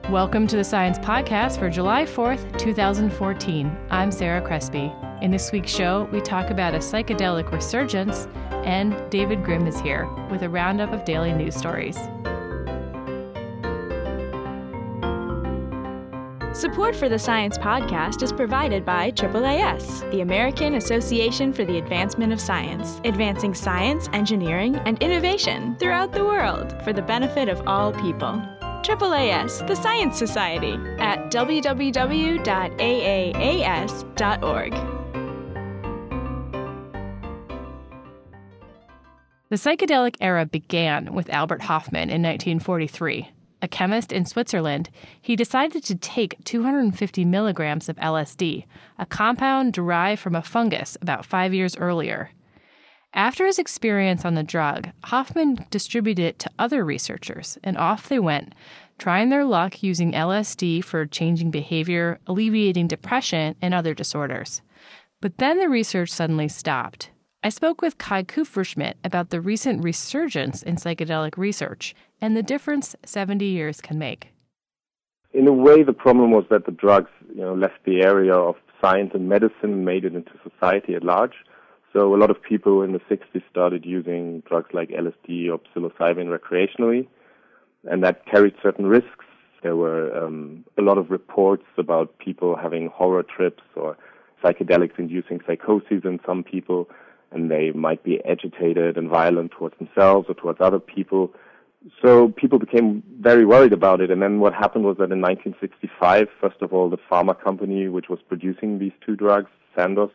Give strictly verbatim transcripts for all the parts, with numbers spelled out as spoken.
Welcome to the Science Podcast for July fourth, twenty fourteen. I'm Sarah Crespi. In this week's show, we talk about a psychedelic resurgence, and David Grimm is here with a roundup of daily news stories. Support for the Science Podcast is provided by A A A S, the American Association for the Advancement of Science, advancing science, engineering, and innovation throughout the world for the benefit of all people. A A A S, the Science Society, at w w w dot a a a s dot org. The psychedelic era began with Albert Hofmann in nineteen forty-three. A chemist in Switzerland, he decided to take two hundred fifty milligrams of L S D, a compound derived from a fungus about five years earlier. After his experience on the drug, Hofmann distributed it to other researchers, and off they went, trying their luck using L S D for changing behavior, alleviating depression, and other disorders. But then the research suddenly stopped. I spoke with Kai Kupferschmidt about the recent resurgence in psychedelic research and the difference seventy years can make. In a way, the problem was that the drugs, you know, left the area of science and medicine and made it into society at large. So a lot of people in the sixties started using drugs like L S D or psilocybin recreationally, and that carried certain risks. There were um, a lot of reports about people having horror trips or psychedelics inducing psychosis in some people, and they might be agitated and violent towards themselves or towards other people. So people became very worried about it. And then what happened was that in nineteen sixty-five, first of all, the pharma company which was producing these two drugs, Sandoz,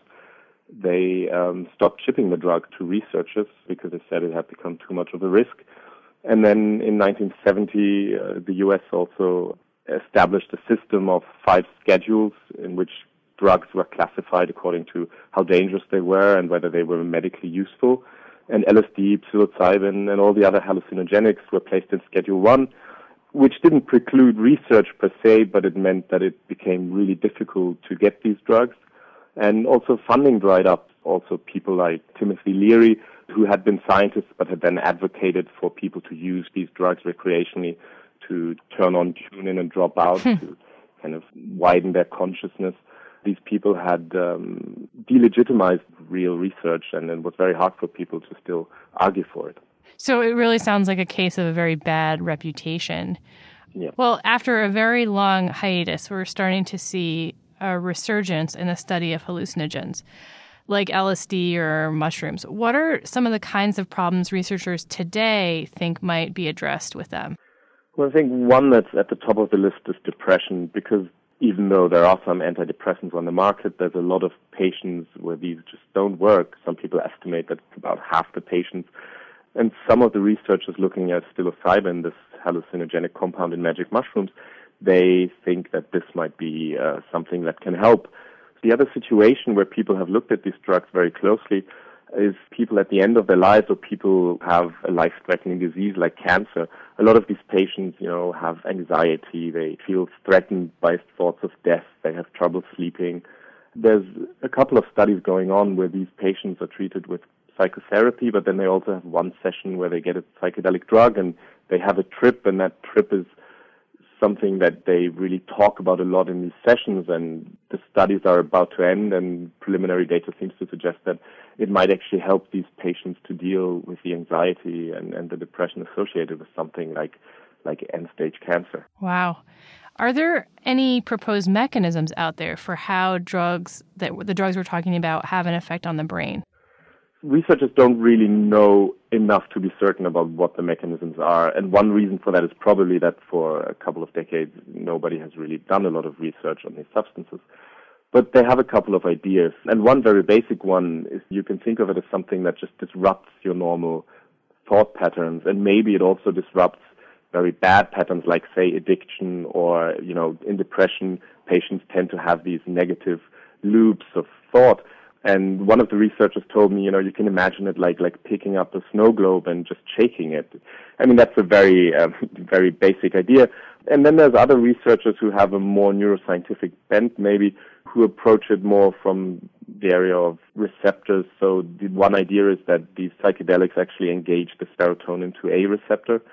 they um, stopped shipping the drug to researchers because they said it had become too much of a risk. And then in nineteen seventy, uh, the U S also established a system of five schedules in which drugs were classified according to how dangerous they were and whether they were medically useful. And L S D, psilocybin, and all the other hallucinogenics were placed in Schedule one, which didn't preclude research per se, but it meant that it became really difficult to get these drugs. And also funding dried up. Also people like Timothy Leary, who had been scientists but had then advocated for people to use these drugs recreationally to turn on, tune in, and drop out, to kind of widen their consciousness. These people had um, delegitimized real research, and it was very hard for people to still argue for it. So it really sounds like a case of a very bad reputation. Yeah. Well, after a very long hiatus, we're starting to see a resurgence in the study of hallucinogens, like L S D or mushrooms. What are some of the kinds of problems researchers today think might be addressed with them? Well, I think one that's at the top of the list is depression, because even though there are some antidepressants on the market, there's a lot of patients where these just don't work. Some people estimate that it's about half the patients. And some of the researchers looking at psilocybin, this hallucinogenic compound in magic mushrooms, they think that this might be uh, something that can help. The other situation where people have looked at these drugs very closely is people at the end of their lives, or people who have a life-threatening disease like cancer. A lot of these patients, you know, have anxiety. They feel threatened by thoughts of death. They have trouble sleeping. There's a couple of studies going on where these patients are treated with psychotherapy, but then they also have one session where they get a psychedelic drug and they have a trip, and that trip is something that they really talk about a lot in these sessions, and the studies are about to end, and preliminary data seems to suggest that it might actually help these patients to deal with the anxiety and, and the depression associated with something like, like end-stage cancer. Wow. Are there any proposed mechanisms out there for how drugs, that the drugs we're talking about, have an effect on the brain? Researchers don't really know enough to be certain about what the mechanisms are. And one reason for that is probably that for a couple of decades, nobody has really done a lot of research on these substances. But they have a couple of ideas. And one very basic one is you can think of it as something that just disrupts your normal thought patterns. And maybe it also disrupts very bad patterns like, say, addiction, or, you know, in depression, patients tend to have these negative loops of thought. And one of the researchers told me, you know, you can imagine it like like picking up a snow globe and just shaking it. I mean, that's a very, um, very basic idea. And then there's other researchers who have a more neuroscientific bent, maybe, who approach it more from the area of receptors. So the one idea is that these psychedelics actually engage the serotonin two A receptor.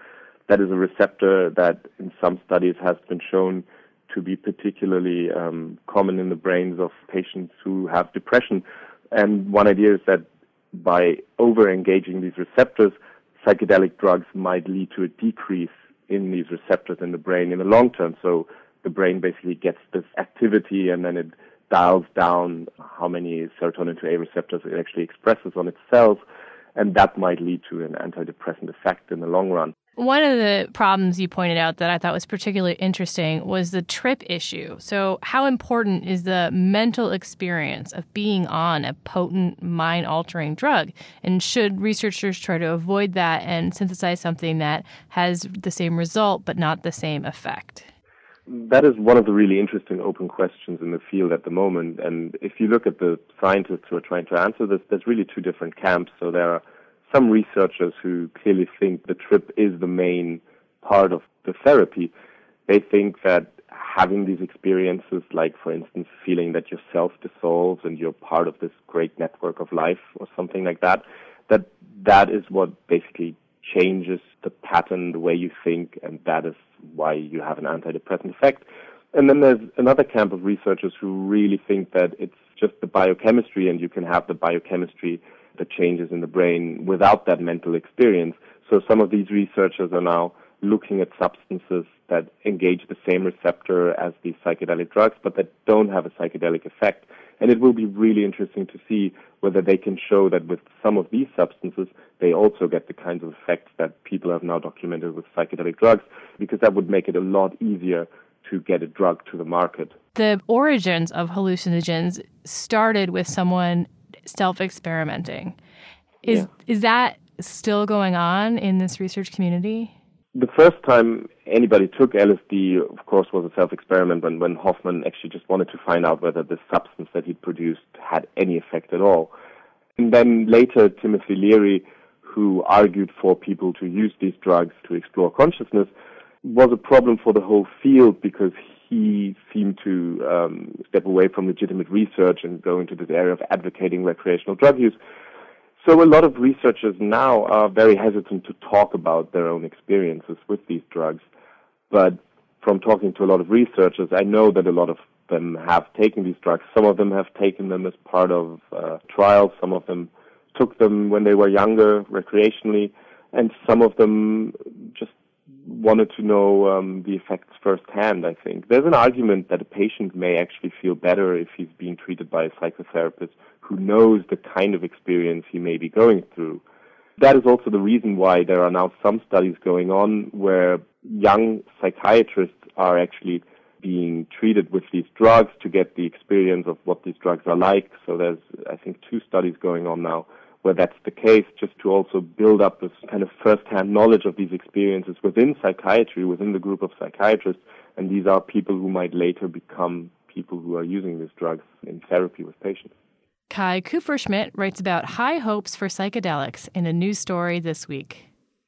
That is a receptor that in some studies has been shown to be particularly um, common in the brains of patients who have depression. And one idea is that by over-engaging these receptors, psychedelic drugs might lead to a decrease in these receptors in the brain in the long term. So the brain basically gets this activity and then it dials down how many serotonin two A receptors it actually expresses on its cells, and that might lead to an antidepressant effect in the long run. One of the problems you pointed out that I thought was particularly interesting was the trip issue. So how important is the mental experience of being on a potent, mind-altering drug? And should researchers try to avoid that and synthesize something that has the same result but not the same effect? That is one of the really interesting open questions in the field at the moment. And if you look at the scientists who are trying to answer this, there's really two different camps. So there are some researchers who clearly think the trip is the main part of the therapy. They think that having these experiences, like, for instance, feeling that yourself dissolves and you're part of this great network of life or something like that, that that is what basically changes the pattern, the way you think, and that is why you have an antidepressant effect. And then there's another camp of researchers who really think that it's just the biochemistry, and you can have the biochemistry the changes in the brain without that mental experience. So some of these researchers are now looking at substances that engage the same receptor as these psychedelic drugs, but that don't have a psychedelic effect. And it will be really interesting to see whether they can show that with some of these substances, they also get the kinds of effects that people have now documented with psychedelic drugs, because that would make it a lot easier to get a drug to the market. The origins of hallucinogens started with someone self-experimenting. Is yeah. is that still going on in this research community? The first time anybody took L S D, of course, was a self-experiment when, when Hoffman actually just wanted to find out whether the substance that he produced had any effect at all. And then later, Timothy Leary, who argued for people to use these drugs to explore consciousness, was a problem for the whole field because he seemed to um, step away from legitimate research and go into this area of advocating recreational drug use. So a lot of researchers now are very hesitant to talk about their own experiences with these drugs. But from talking to a lot of researchers, I know that a lot of them have taken these drugs. Some of them have taken them as part of uh, trials. Some of them took them when they were younger, recreationally. And some of them just wanted to know um, the effects firsthand, I think. There's an argument that a patient may actually feel better if he's being treated by a psychotherapist who knows the kind of experience he may be going through. That is also the reason why there are now some studies going on where young psychiatrists are actually being treated with these drugs to get the experience of what these drugs are like. So there's, I think, two studies going on now where that's the case, just to also build up this kind of first-hand knowledge of these experiences within psychiatry, within the group of psychiatrists. And these are people who might later become people who are using these drugs in therapy with patients. Kai Kupferschmidt writes about high hopes for psychedelics in a news story this week.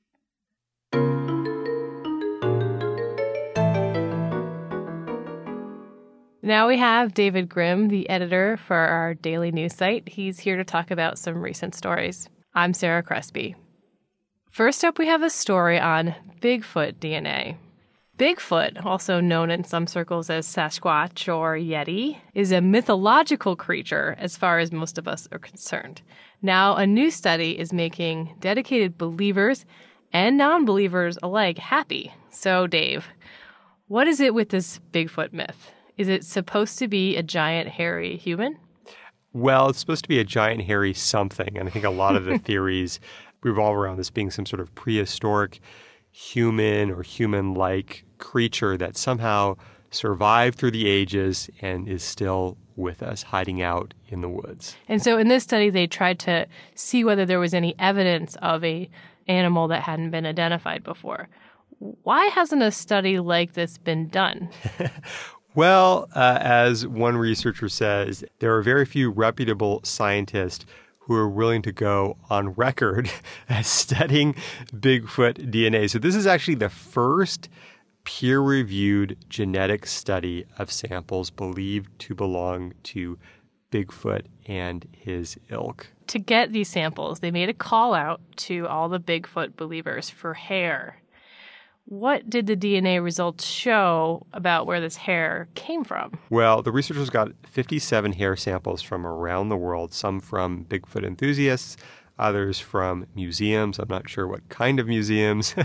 Now we have David Grimm, the editor for our daily news site. He's here to talk about some recent stories. I'm Sarah Crespi. First up, we have a story on Bigfoot D N A. Bigfoot, also known in some circles as Sasquatch or Yeti, is a mythological creature as far as most of us are concerned. Now, a new study is making dedicated believers and non-believers alike happy. So, Dave, what is it with this Bigfoot myth? Is it supposed to be a giant, hairy human? Well, it's supposed to be a giant, hairy something. And I think a lot of the theories revolve around this being some sort of prehistoric human or human-like creature that somehow survived through the ages and is still with us, hiding out in the woods. And so in this study, they tried to see whether there was any evidence of a animal that hadn't been identified before. Why hasn't a study like this been done? Well, uh, as one researcher says, there are very few reputable scientists who are willing to go on record as studying Bigfoot D N A. So this is actually the first peer-reviewed genetic study of samples believed to belong to Bigfoot and his ilk. To get these samples, they made a call out to all the Bigfoot believers for hair. What did the D N A results show about where this hair came from? Well, the researchers got fifty-seven hair samples from around the world, some from Bigfoot enthusiasts, others from museums. I'm not sure what kind of museums.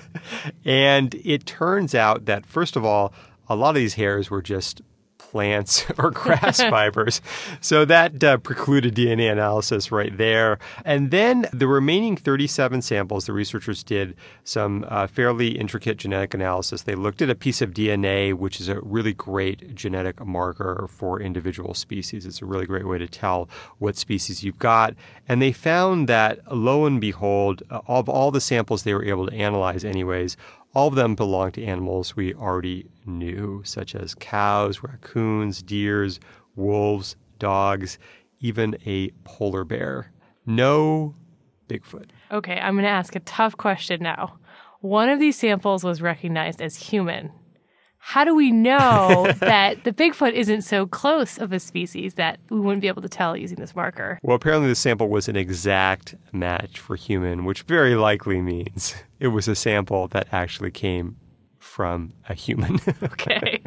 And it turns out that, first of all, a lot of these hairs were just plants or grass fibers. So that uh, precluded D N A analysis right there. And then the remaining thirty-seven samples, the researchers did some uh, fairly intricate genetic analysis. They looked at a piece of D N A, which is a really great genetic marker for individual species. It's a really great way to tell what species you've got. And they found that, lo and behold, uh, of all the samples they were able to analyze anyways, all of them belong to animals we already knew, such as cows, raccoons, deers, wolves, dogs, even a polar bear. No Bigfoot. Okay, I'm going to ask a tough question now. One of these samples was recognized as human. How do we know that the Bigfoot isn't so close of a species that we wouldn't be able to tell using this marker? Well, apparently the sample was an exact match for human, which very likely means it was a sample that actually came from a human. Okay.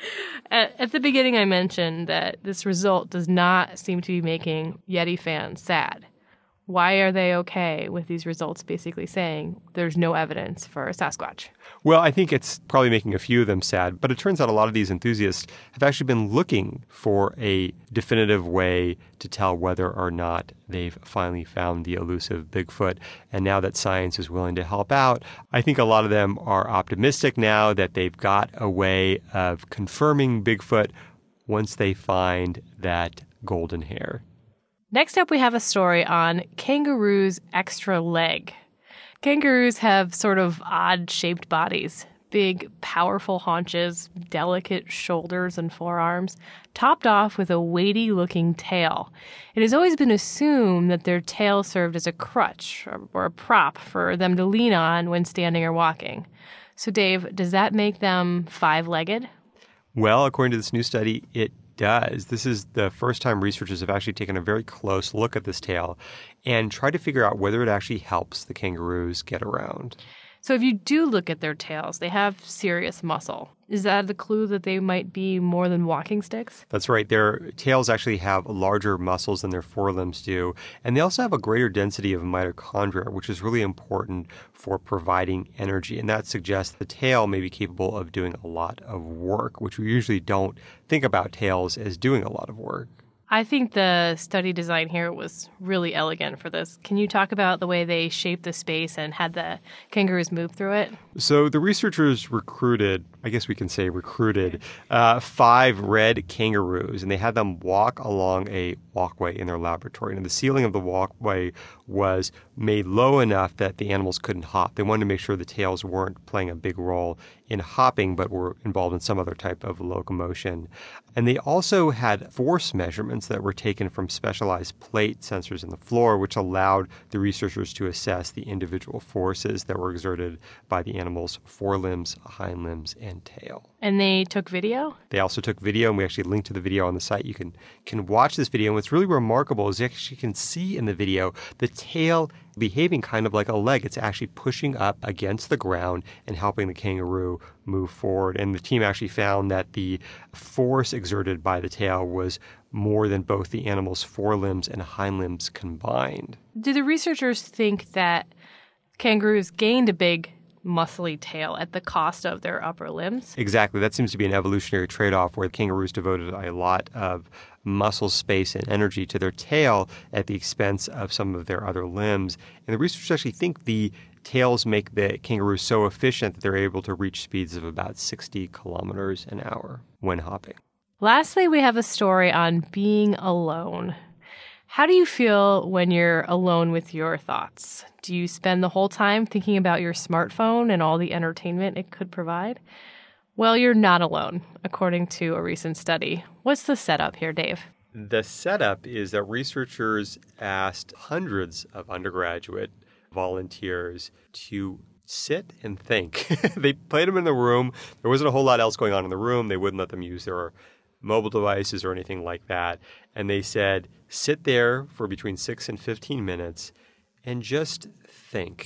At, at the beginning, I mentioned that this result does not seem to be making Yeti fans sad. Why are they okay with these results basically saying there's no evidence for Sasquatch? Well, I think it's probably making a few of them sad, but it turns out a lot of these enthusiasts have actually been looking for a definitive way to tell whether or not they've finally found the elusive Bigfoot. And now that science is willing to help out, I think a lot of them are optimistic now that they've got a way of confirming Bigfoot once they find that golden hair. Next up, we have a story on kangaroo's extra leg. Kangaroos have sort of odd-shaped bodies, big, powerful haunches, delicate shoulders and forearms, topped off with a weighty-looking tail. It has always been assumed that their tail served as a crutch or, or a prop for them to lean on when standing or walking. So, Dave, does that make them five-legged? Well, according to this new study, it does. This is the first time researchers have actually taken a very close look at this tail and tried to figure out whether it actually helps the kangaroos get around. So if you do look at their tails, they have serious muscle. Is that the clue that they might be more than walking sticks? That's right. Their tails actually have larger muscles than their forelimbs do. And they also have a greater density of mitochondria, which is really important for providing energy. And that suggests the tail may be capable of doing a lot of work, which we usually don't think about tails as doing a lot of work. I think the study design here was really elegant for this. Can you talk about the way they shaped the space and had the kangaroos move through it? So the researchers recruited, I guess we can say recruited, uh, five red kangaroos, and they had them walk along a walkway in their laboratory. And the ceiling of the walkway was made low enough that the animals couldn't hop. They wanted to make sure the tails weren't playing a big role in hopping, but were involved in some other type of locomotion. And they also had force measurements that were taken from specialized plate sensors in the floor, which allowed the researchers to assess the individual forces that were exerted by the animals' forelimbs, hind limbs, and tail. And they took video? They also took video, and we actually linked to the video on the site. You can, can watch this video. And what's really remarkable is you actually can see in the video the tail behaving kind of like a leg. It's actually pushing up against the ground and helping the kangaroo move forward. And the team actually found that the force exerted by the tail was more than both the animal's forelimbs and hind limbs combined. Do the researchers think that kangaroos gained a big muscly tail at the cost of their upper limbs? Exactly. That seems to be an evolutionary trade-off where kangaroos devoted a lot of muscle space and energy to their tail at the expense of some of their other limbs. And the researchers actually think the tails make the kangaroos so efficient that they're able to reach speeds of about sixty kilometers an hour when hopping. Lastly, we have a story on being alone. How do you feel when you're alone with your thoughts? Do you spend the whole time thinking about your smartphone and all the entertainment it could provide? Well, you're not alone, according to a recent study. What's the setup here, Dave? The setup is that researchers asked hundreds of undergraduate volunteers to sit and think. They played them in the room. There wasn't a whole lot else going on in the room. They wouldn't let them use their mobile devices or anything like that. And they said, sit there for between six and fifteen minutes and just think.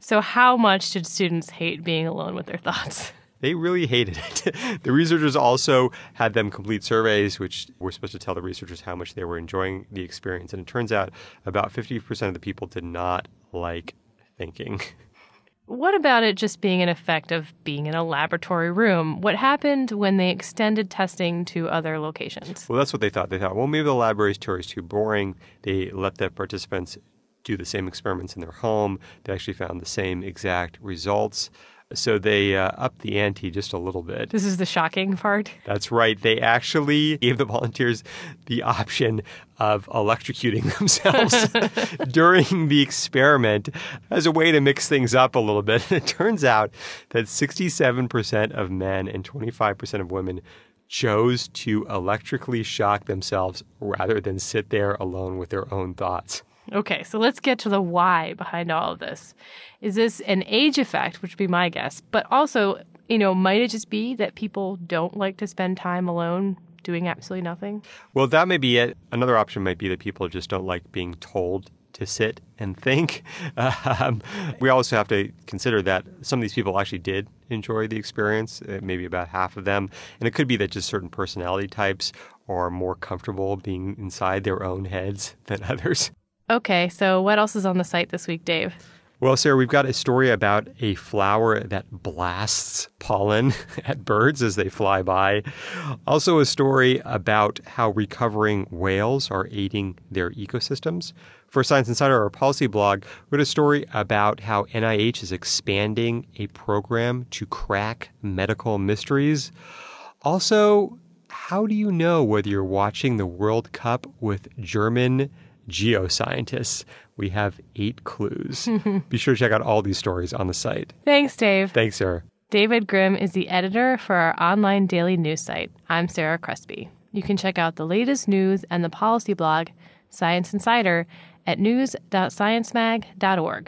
So how much did students hate being alone with their thoughts? They really hated it. The researchers also had them complete surveys, which were supposed to tell the researchers how much they were enjoying the experience. And it turns out about fifty percent of the people did not like thinking. What about it just being an effect of being in a laboratory room? What happened when they extended testing to other locations? Well, that's what they thought. They thought, well, maybe the laboratory is too boring. They let the participants do the same experiments in their home. They actually found the same exact results. So they uh, upped the ante just a little bit. This is the shocking part. That's right. They actually gave the volunteers the option of electrocuting themselves during the experiment as a way to mix things up a little bit. And it turns out that sixty-seven percent of men and twenty-five percent of women chose to electrically shock themselves rather than sit there alone with their own thoughts. Okay, so let's get to the why behind all of this. Is this an age effect, which would be my guess, but also, you know, might it just be that people don't like to spend time alone doing absolutely nothing? Well, that may be it. Another option might be that people just don't like being told to sit and think. Um, we also have to consider that some of these people actually did enjoy the experience, uh, maybe about half of them. And it could be that just certain personality types are more comfortable being inside their own heads than others. Okay, so what else is on the site this week, Dave? Well, Sarah, we've got a story about a flower that blasts pollen at birds as they fly by. Also a story about how recovering whales are aiding their ecosystems. For Science Insider, our policy blog, we had a story about how N I H is expanding a program to crack medical mysteries. Also, how do you know whether you're watching the World Cup with German geoscientists? We have eight clues. Be sure to check out all these stories on the site. Thanks, Dave. Thanks, Sarah. David Grimm is the editor for our online daily news site. I'm Sarah Crespi. You can check out the latest news and the policy blog, Science Insider, at news dot science mag dot org.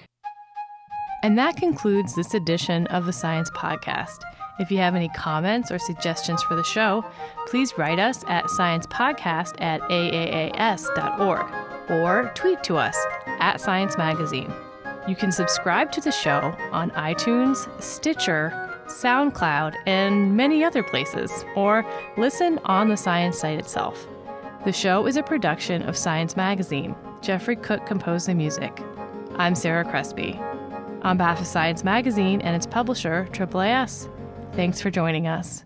And that concludes this edition of the Science Podcast. If you have any comments or suggestions for the show, please write us at sciencepodcast at a a a s dot org or tweet to us at Science Magazine. You can subscribe to the show on iTunes, Stitcher, SoundCloud, and many other places, or listen on the Science site itself. The show is a production of Science Magazine. Jeffrey Cook composed the music. I'm Sarah Crespi. On behalf of Science Magazine and its publisher, A A A S, thanks for joining us.